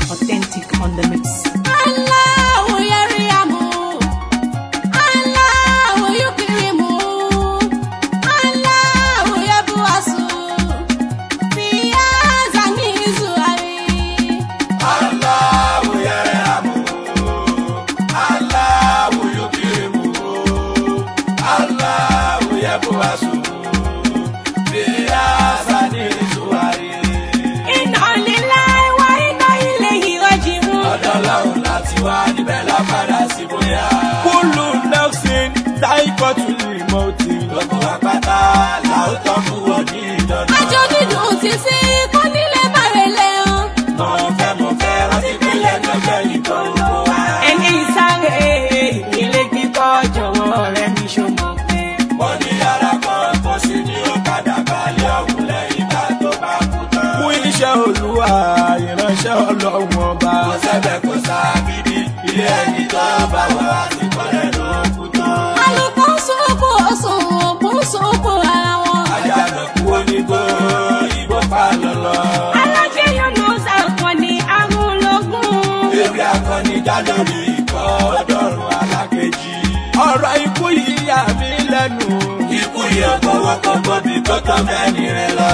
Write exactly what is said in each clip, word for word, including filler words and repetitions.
Authentic on the mix. Allahu yariamu, Allahu yukrimu, Allahu yabuasu, fiya zanizu ari. Allahu yariamu, Allahu yukrimu, Allahu yabuasu, fiya zanizu ari. Inna lillahi wa inna ilayhi raji'un. Ọlọ́run láti wá níbẹ̀ lápadà sí bóyá. Kullu nafsin dha'iqatul mauti. Gbogbo àpáta làótọ́ fún wọn ní ìdáná. Àjọ dídùn ti sí kó nílé bàrẹ̀lẹ̀ o. Mo fẹ́ mo fẹ́ rántí pínlẹ̀ lọ́jọ́ ìtọ́ owó wa. Ẹni ìsáré ilé kíkọ́ jọ̀wọ́ rẹ̀ ní ṣòmọ pé. Mo ní yàrá kan tó sì ní ó padà balẹ̀ ọ̀hún lẹ́yìn ìgbà tó bá kú tán. Fún iṣẹ́ Olúwa ìránṣẹ́ Ọlọ́run ọba. Kò sẹ́bẹ̀ kò sábìdì ilé ẹni tó bá wà sí kọ́lẹ̀ ló kú tán. Àlùkò sóko ọ̀sùn òkú sóko ara wọn. Àjànà kú onígbó ìbò pa lọ́lọ́. Alájẹ Yunus Akànnì Arúnlógún. Ewé akọni já lórí ikọ̀ ọ̀dọ́rùn alákejì. Ọ̀rọ̀ ikú yìí yà mí lẹ́nu. Ikú yẹ kọ́wọ́kọ́ gbọ́bí tó tán mẹ́ni rẹ̀ lọ.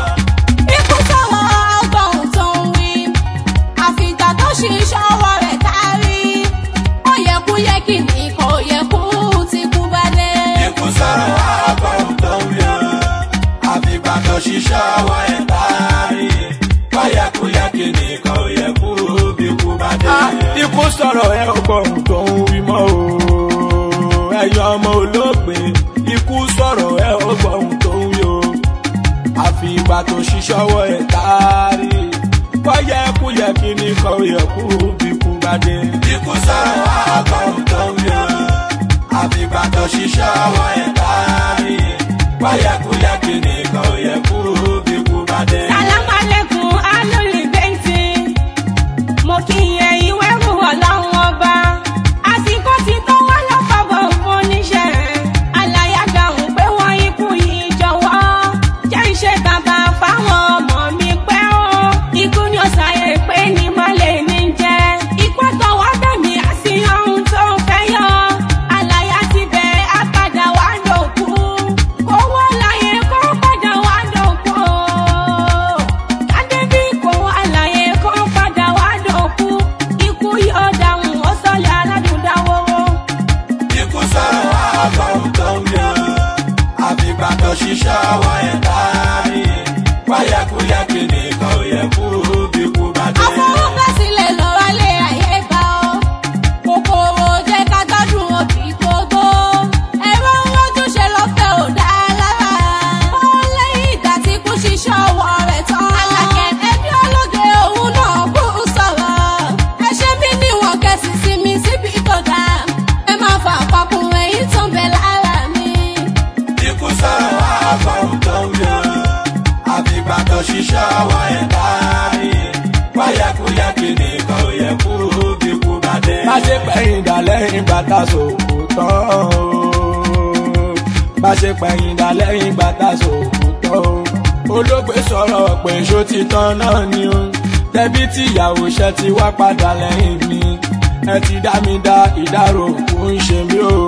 Ikú sọ̀rọ̀ ọgbọ̀n tó ń wí. Àfìgbà tó ṣiṣẹ́ ọwọ́ rẹ̀ kárí. Ó yẹ kú yẹ kí ni kò yẹ kú ti kú balẹ̀. Ikú sọ̀rọ̀ àbọ̀rún tó ń yọ. Àfìgbà tó ṣiṣẹ́ ọwọ́ ẹ̀ tárí. Kọ́yẹ̀kúyẹ̀ kìíní kò yẹ kú bí kú bá dé. Ikú sọ̀rọ̀ ẹ ọgbọ̀n tó ń wí mọ́ o. Ẹ̀yin ọmọ olóògbé. Ikú sọ̀rọ̀ ẹ ọgbọ̀n tó ń wí o. Àfi ìgbà tó ṣiṣẹ́ ọwọ́ ẹ̀ tárí. Kọ́yẹ̀kúyẹ̀ kíní kò yẹ kú bí kú bá dé. Ikú sọ̀rọ̀ àbọ̀rún tó ń yọ. Àfìgbà tó ṣiṣẹ́ ọwọ́ ẹ̀ tárí. Kọ́yẹ̀kúyẹ̀ kìíní kò yẹ kú bí kú bá dé. Salamu alaikum alólè bẹ́ntì. Mo kí yẹ ìwé rú ọlọ́run ọba. Àsìkò ti tó wá lọ́kọ̀ọ̀bọ̀ fún oníṣẹ́. Àlàyé dáhùn pé wọ́n ikú yìí jọ̀wọ́. Jẹ́ ìṣe bàbá fáwọn ọmọ mi pẹ́ o. Ikú ni ó ṣàyè pé ní mọ́lẹ̀ ní jẹ́. Ikú tọwọ́ bẹ̀mí àti ohun tó fẹ́ yọ. Àlàyé ti bẹ̀ á padà wá lòkú. Owó láyé kó padà wá lòkú. Adébí kò àlàyé kó padà wá lòkú. Ikú yóò dáhùn ó sọ̀lẹ̀ aládùn dáwọ́wọ́. Ikú sọ̀rọ̀ àbọ̀rún tó ń yọ. Àfìgbà tó ṣiṣẹ́ ọwọ́ ẹ̀ tárí. Kọ́yẹ̀kúyẹ̀ kìíní kò yẹ kú bí kú bá dé. Àfọwọ́gbẹ́sílẹ̀ lọ́rọ̀ lé ayé gbà ọ́. Kòkòrò jẹ́ ká gbádùn òbí tó tó. Ẹ̀rọ ojúṣe lọ́fẹ̀ẹ́ ò dá lára. Ó lẹ́yìn ìgbà tí kú ṣiṣẹ́ ọwọ́ rẹ̀ tán. Àlàkẹ́ ẹbí ológe òun náà kú sọ̀rọ̀. Ẹ ṣe mí níwọ̀n kẹsì sí mi síbi tó dáa. Ẹ máa fà papọ̀ èyí tó ń bẹ lára mi. Ikú sọ̀rọ̀ àbọ̀rún tó ń yọ. Àfìgbà tó ṣiṣẹ́ ọwọ́ ẹ̀ tárí. Kọ́yẹ̀kúyẹ̀ kìíní kò yẹ kú bí kú bá dé. Má ṣe pẹ̀yìn dà lẹ́yìn bàtà sòkò tán o. Má ṣe pẹ̀yìn dà lẹ́yìn bàtà sòkò tán o. Olóògbé sọ̀rọ̀ pé ṣó ti tán náà ni o. Tẹbí tí ìyàwó ṣe ti wá padà lẹ́yìn mi. Ẹ ti dá mi dá ìdárò kò ń ṣe mí o.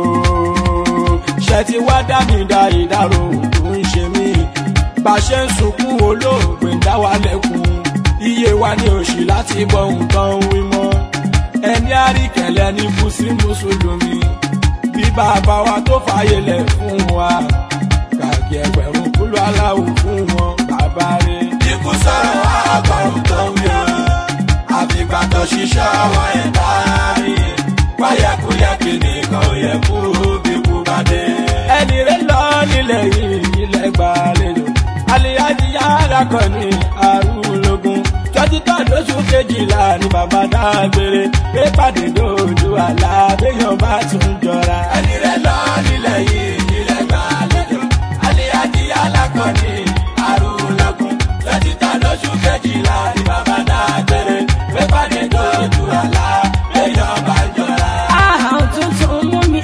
Ṣé ti wá dá mi dá ìdárò kò ń ṣe mí. Bá ṣe ń sunkún olóògbé ń dá wa lẹ́kùn. Iye wa ní òṣì láti gbọ́ nǹkan wí mọ́. Ẹni àríkẹ̀lẹ̀ ní kú sí mùsùlùmí. Bí bàbá wa tó fàyè lẹ̀ fún wa. Kàkì ẹgbẹ̀rún kúlú aláwọ̀ fún wọn bàbá rẹ̀. Ikú sọ̀rọ̀ àbọ̀rún tó ń yọ. Àfìgbà tó ṣiṣẹ́ ọwọ́ ẹ̀ tárí. Kọ́yẹ̀kúyẹ̀ kìíní kò yẹ kú bí kú bá dé. Ẹni rẹ̀ lọ nílẹ̀ yìí ilẹ̀ gbàlejò. Àlìyájí yára kan ní Arúnlógún. Tọ́títọ́ lóṣù kejìlá ni bàbá dágbére. Pé pàdé dojú àlá béèyàn bá tún jọra. Ẹni rẹ̀ lọ nílẹ̀ yìí ilẹ̀ gbàlejò. Àlìyájí yára kan ní Arúnlógún. Tọ́títọ́ lóṣù kejìlá ni bàbá dágbére. Pé pàdé dojú àlá béèyàn bá jọra. Àhàn tuntun mú mi.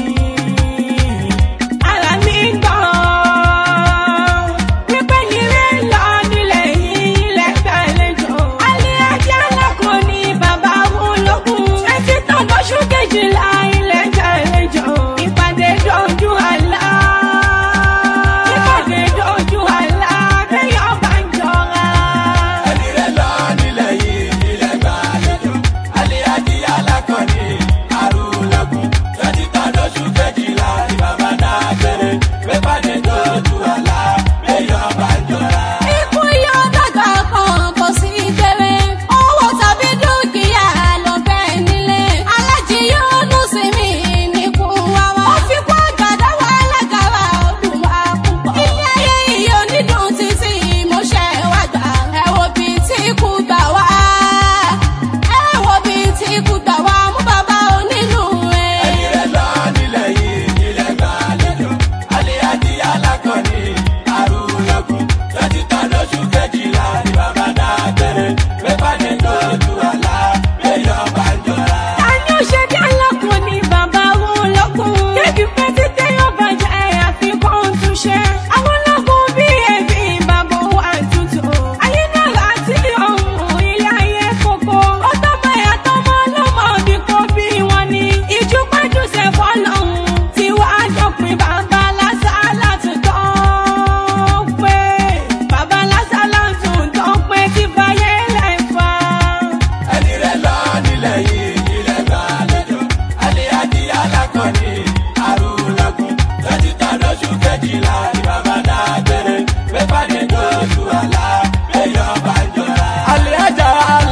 Ara mi gbọ́. Wípé nílé lọ nílẹ̀ yìí ilẹ̀ gbàlejò. Alẹ́ ajá lọ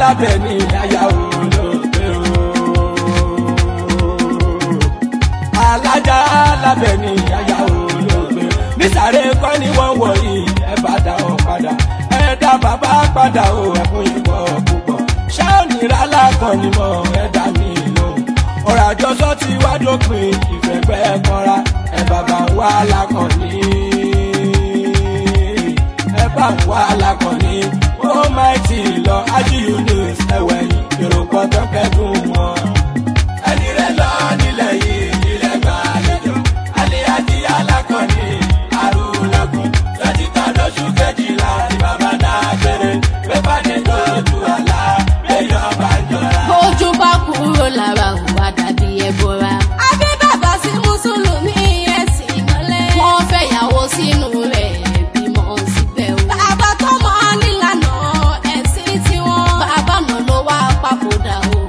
lábẹ́ ní aya olóògbé o. alájà lábẹ́ ní aya olóògbé nísàrè kọ́ ni wọ́n wọ̀ yìí ẹ bá dá ọ padà ẹ dá bàbá padà o ẹkún ìwọ púpọ̀ ṣé ò ní rálá kan ni mo ẹ dá mi lóhùn ọ̀rọ̀ àjọsọ ti wá dópin ìfẹ́gbẹ́ kanra ẹ bàbá wa lákànní ẹ bá wa lákànní ó máa ti lọ ájíù ní ẹwẹ̀yìn èrò kan tó kẹ́dùn wọn. ẹni rẹ̀ lọ nílẹ̀ yìí ilẹ̀ gbàlejò alẹ́ àti alákànní arúgbó lọ́jọ́ lóṣù kejìlá ni bàbá náà gbére pépà ní tójú àlá èèyàn bá jọra. bójú bá kúrò lára òwà dàbí ẹbọra. àbí bàbá sí mùsùlùmí ẹ̀sìn ìmọ́lẹ̀. wọ́n fẹ̀yàwó sínú rẹ̀ bímọ síbẹ̀ o. bàbá tó mọ nílànà ẹ̀sìn tiwọn. bàbá náà ló wá papòdà o.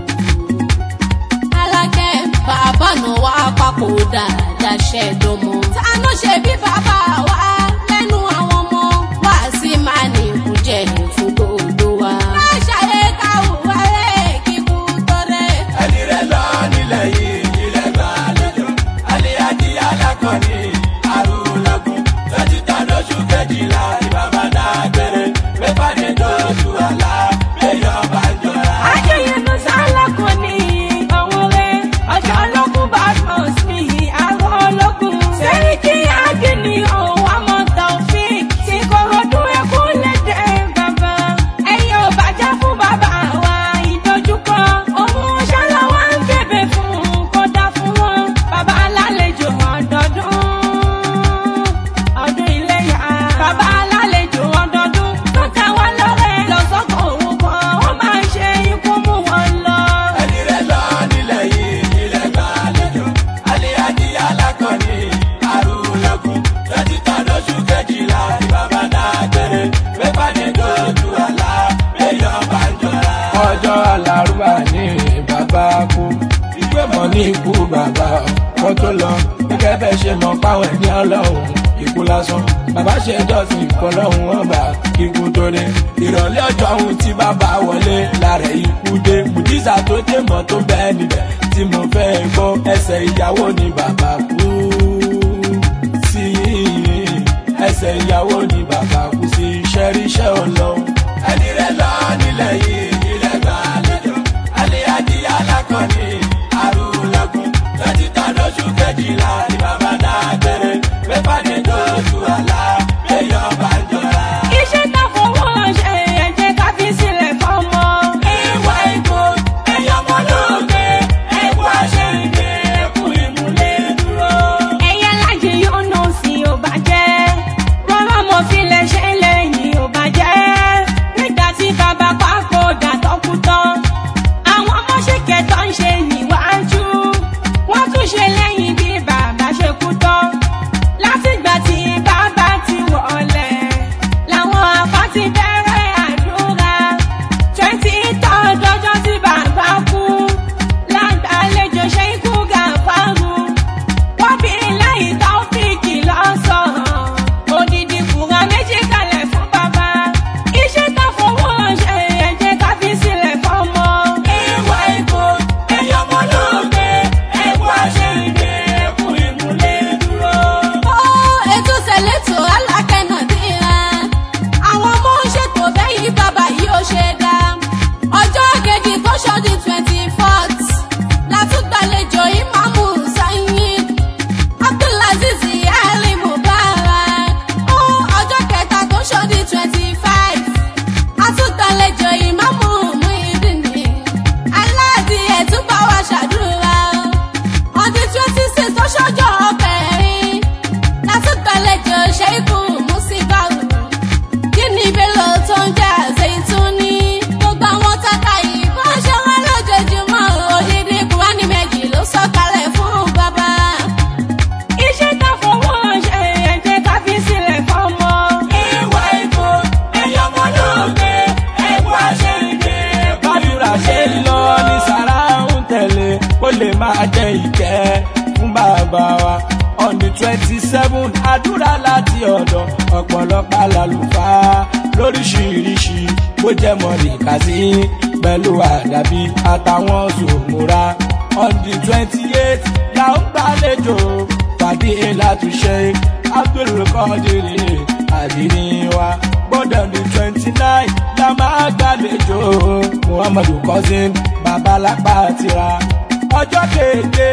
alákẹ́ bàbá náà wá papòdà dáṣẹ́ dọ́mọ. tánú ṣe bí bàbá wa lẹ́nu àwọn ọmọ wá sí máa ní ìkújẹ fún gbogbo wa. má ṣàyè káwọ́ rẹ̀ kíkú tó rẹ̀. ẹni rẹ̀ lọ nílẹ̀ yìí ilẹ̀ gbàlejò alẹ́ àti alákọ̀ọ́ni àrùlọ́gùn lọ́jọ́ lóṣù kejìlá ni bàbá náà gbére pépà ní tójú àlá èèyàn bá jọra. ayẹyẹ ló sálàkùn ní ọ̀hún rẹ̀ ọjọ́ ológun badmus ní àrò ológun. sẹ́ríkì agíní òun àmọ́ taofik tí kòròdú ẹkún lédè bàbá. ẹ̀yin ò bàjẹ́ fún bàbá wa ìdojúkọ òun ṣáláwá ń bèbè fún kódà fún wọn. bàbá alálejò ọdọọdún ọdún iléyá. bàbá alálejò ọdọọdún tó ta wá lọ́rẹ́ lọ́sọ̀kọ̀ òun kan wọ́n máa ń ṣe ikú mú wọn lọ. ẹni rẹ̀ lọ nílẹ̀ yìí ilẹ̀ gbàlejò alẹ́ àti alákọ̀ọ́ni àrùlọ́gùn lọ́jọ́ lóṣù kejìlá ni bàbá náà gbére pépà ní tójú àlá èèyàn bá jọra. ọjọ́ alárùbá ní bàbá kú ìgbé mọ̀ ní ikú bàbá kó tó lọ gẹ́gẹ́ bẹ́ẹ̀ ṣe mọ̀ páwọn ẹni ọlọ́run ikú lásán bàbá ṣe jọ́sìn fọlọ́run ọba ikú tó dé ìrọ̀lẹ́ ọjọ́ ohun tí bàbá wọlé lára ikú dé bùdísà tó dé mọ́ tó bẹ́ẹ̀ níbẹ̀ tí mo fẹ́ gbọ́ ẹsẹ̀ ìyàwó ni bàbá kú sí ẹsẹ̀ ìyàwó ni bàbá kú sí iṣẹ́ ríṣẹ́ ọlọ́run. ẹni rẹ̀ lọ nílẹ̀ yìí ilẹ̀ gbàlejò alẹ́ àti alákọ̀ọ́ni àrùlọ́gùn lọ́jọ́ lóṣù kejìlá ni bàbá náà gbére pépà ní tójú àlá èèyàn bá jọra. iṣẹ́ tá fowó ṣe ẹ̀jẹ̀ ká fi sílẹ̀ fọ́mọ. ìwà ìbò ẹ̀yọ́ mọ́ lóde ẹ̀kú àṣeyìndé ẹ̀kú ìmúlẹ̀ dúró. ẹ̀yẹ lájẹ yóò nà sí ò bàjẹ́. rọ́rọ́ mo fi lè ṣe lẹ́yìn ò bàjẹ́. nígbà tí bàbá pàkódà tọ́kú tán. àwọn ọmọ ṣèkẹ́ tó ń ṣe níwájú. wọ́n tún ṣe lẹ́yìn bí bàbá ṣe kú tán. látìgbà tí bàbá ti wọlé làwọn afá ti bẹ̀rẹ̀ àdúrà. twenty third ọjọ́ tí bàbá kú lágbàlejò ṣe ikú gàfárù. wọ́n bí lẹ́yìn táófíìkì lọ́sàn-án odidi kùrà méjì kalẹ̀ fún bàbá. iṣẹ́ tá fowó ṣe ẹ̀jẹ̀ ká fi sílẹ̀ fọ́mọ. ìwà ìbò ẹ̀yọ́ mọ́ lóde ẹ̀kú àṣeyìndé ẹ̀kú ìmúlẹ̀ dúró. ó ètò sẹ̀lẹ̀tò alákẹ́nà dìra. àwọn ọmọ ń ṣètò bẹ́yìn bàbá yìí ó ṣe dá. ọjọ́ kejì tó ṣọ́dún twenty fourth látúgbàlejò ìmáàmù Saheed Abdulaziz Ali Mubarak. ó ọjọ́ kẹta tó ṣọ́dún twenty five àtúgbàlejò ìmáàmù Muideen aláàdì ẹ̀túbà wa ṣàdúrà. ọdún twenty six tó ṣọ́jọ́ kẹrin látúgbàlejò ṣẹ́ikù Musibau kíní Bello tó ń jà Zaituni. gbogbo àwọn tata yìí bó ṣe wá lójoojúmọ́ odidi Kùránì méjì ló sọ̀kalẹ̀ fún bàbá. iṣẹ́ tá fowó ṣe ẹ̀jẹ̀ ká fi sílẹ̀ fọ́mọ. ìwà ìbò ẹ̀yọ́ mọ́ lóde ẹ̀kú àṣeyìndé ẹ̀kú bàdúrà ṣe ń lọ ní sàrà ń tẹ̀lé kó lè máa jẹ ìkẹ́ fún bàbá wa on the twenty seven àdúrà láti ọ̀dọ̀ ọ̀pọ̀lọpọ̀ àlàlùfáà lóríṣiríṣi bó jẹ́ mọ̀lìkàsí pẹ̀lú àdàbí àtàwọn sòmùra on the twenty eight la ń gbàlejò pàdé látúnṣe abdulkadiri àdínníwá gbọ́dọ̀ ní twenty nine la máa gbàlejò muhammadu cousin babalapa tira ọjọ́ kéde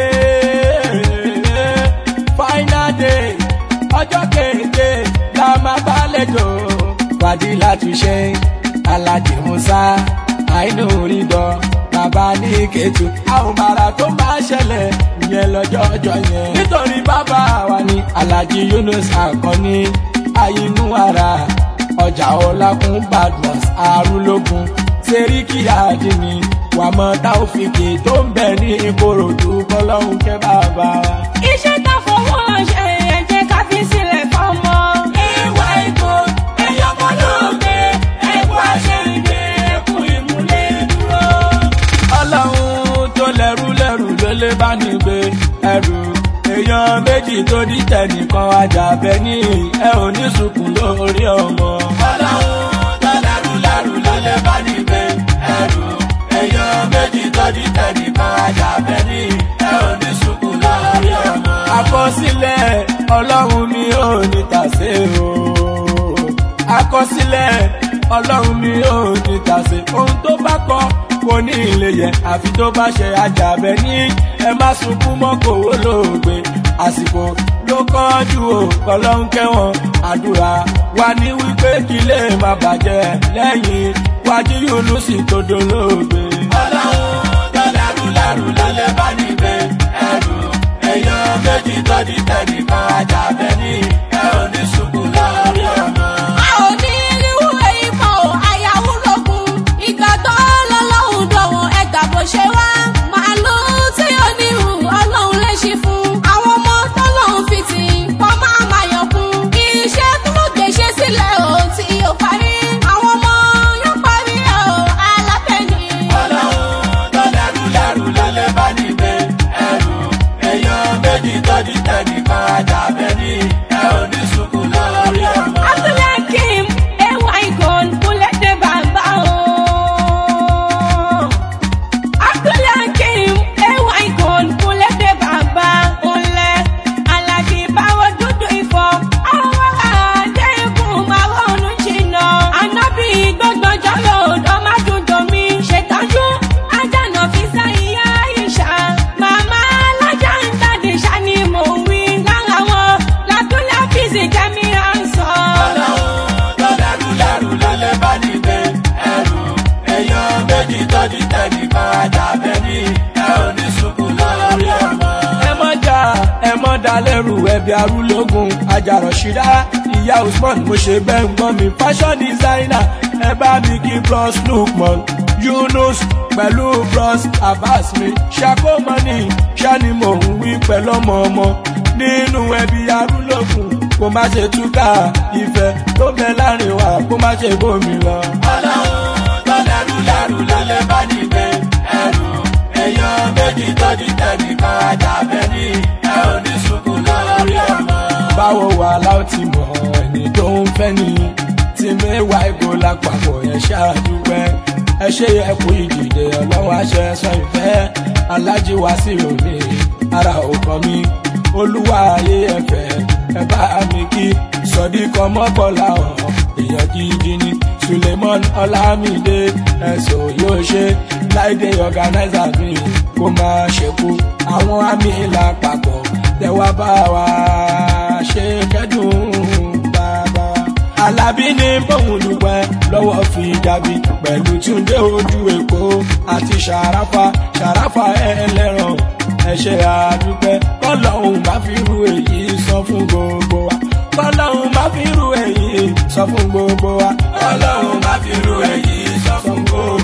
final day ọjọ́ kéde la máa gbàlejò pàdé látúnṣe aládé musa àìní orídọ bàbá ní kẹtù àwọn bàrà tó máa ṣẹlẹ̀ yẹn lọ́jọ́ ọjọ́ yẹn nítorí bàbá wa ní alhaji yunus akọni àyínú ara ọjà ọlákùn badmus arúlógún sẹ́ríkì àdìní wàmọ́ táòfìkì tó ń bẹ ní ìkòròdú kọ́lọ́hún kẹ́ bàbá wa. iṣẹ́ tá fowó ṣe ẹ̀jẹ̀ ká fi sílẹ̀ fọ́mọ. ìwà ètò ẹ̀yọ́ mọ́lódé ẹ̀kọ́ àṣẹ̀yìndé ẹ̀kún ìmúlẹ̀ dúró. ọlọ́run tó lẹ́rú lẹ́rú ló lè bá ní gbé ẹrù èèyàn méjì tó dìtẹ̀ nìkan ajàbẹ́ ní ẹ ò ní sunkún lórí ọmọ. ọlọ́run tó lẹ́rú lẹ́rú ló lè bá ní gbé ẹrù èèyàn méjì tó dìtẹ̀ nìkan ajàbẹ́ ní ẹ ò ní sunkún lórí ọmọ. àkọsílẹ̀ ọlọ́run mi ò ní tàsé o àkọsílẹ̀ ọlọ́run mi ò ní tàsé ohun tó bá kọ kò ní ilé yẹn àfi tó bá ṣe ajàbẹ́ ní ẹ má sunkún mọ́ kòwó lóògbé àsìkò ló kánjú o kọlọ́hún kẹ́wọ̀n àdúrà wa ní wípé kí lè má bàjẹ́ lẹ́yìn wájú Yúnúsì tó dolóògbé. ọlọ́run tó lẹ́rú lẹ́rú ló lè bá ní gbé ẹrù èèyàn méjì tó dìtẹ̀ nìkan ajàbẹ́ ní ẹ ò ní sunkún lórí ọmọ. a ò ní irú èyí mọ́ ò àyàwó lógún ìgbà tó lọ́lọ́hún dọ̀wọ́n ẹgbà bó ṣe wá màálù tí ó ní ìhù ọlọ́run lè ṣe fún àwọn ọmọ tọ́lọ́hún fi tì kọ́ máa máa yọkún iṣẹ́ tó gbèsè sílẹ̀ ò tí ò parí àwọn ọmọ yóò parí ẹ̀ ò alábẹ́ni. ọlọ́run tó lẹ́rú lẹ́rú ló lè bá ní gbé ẹrù èèyàn méjì tó dìtẹ̀ nìkan ajàbẹ́ ní ẹ ò ní sunkún lórí ọmọ. Abdulhakeem ewa igon kúnlẹ̀ dé bàbá o. Abdulhakeem ewa igon kúnlẹ̀ dé bàbá ńlẹ̀ alájí báwo dúdú ifọ̀ àwọn àdé ikùn báwo ń jìnnà ànábì gbọ́gbọ́njọ́ lòdò má dúdú mi ṣètọ́jú ajánà fi sáyà ìṣà màmá alájà ń tàdé ṣá ni mò ń wí lára wọn làbúlà fìsì jẹ́mi à ń sọ. ọlọ́run tó lẹ́rú lẹ́rú ló lè bá ní gbé ẹrù èèyàn méjì tó dìtẹ̀ nìkan ajàbẹ́ ní ẹ ò ní sunkún lórí ọmọ. ẹ mọ́ jà ẹ mọ́ dá lẹ́rù ẹbí arúlógún ajarọ̀ ṣídá ìyá usman mo ṣe bẹ́ẹ̀ ń gbọ́ mi fashion designer ẹ bá mi kí bros lukman Yunus pẹ̀lú bros abbas mi ṣàkómọ́nì ṣáni mò ń wí pẹ̀lú ọmọ ọmọ nínú ẹbí arúlógún kó má ṣe túká ìfẹ́ tó bẹ láàrin wa kó má ṣe bómi lọ. ọlọ́run tó lẹ́rú lẹ́rú ló lè bá ní gbé ẹrù èèyàn méjì tó dìtẹ̀ nìkan ajàbẹ́ ní ẹ ò ní sunkún lórí ọmọ. báwo wà láò ti mọ ẹni tó ń fẹ́ ni tí mẹ́wàá ìgò lápapọ̀ yẹn ṣáàdúpẹ́ ẹ ṣe ẹkú ìdìde ọlọ́wọ́ aṣẹ ẹ̀sọ́ ìfẹ́ alájí wá sí omi ara òkan mi olúwa ayé ẹ̀fẹ́ ẹ bá mi kí sọdíkọ mọ́kànlá ọ̀hún èèyàn gidi ni Suleiman Ọlámídé ẹ̀sọ́ yóò ṣe láìdé ọ̀gánáìsà mi kó máa ṣekú àwọn àmì lápapọ̀ tẹwà bá wa ṣe kẹ́dùn bàbá Alábí ní bóun dúpẹ́ lọ́wọ́ fi dàbí pẹ̀lú Túndé ojú Èkó àti Ṣàráfà Ṣàráfà ẹlẹ́ràn ẹ ṣé àdúpẹ́ kọ́lọ́hún bá fi rú èyí sọ fún gbogbo wa kọ́lọ́hún bá fi rú èyí sọ fún gbogbo wa ọlọ́run bá fi rú èyí sọ fún gbogbo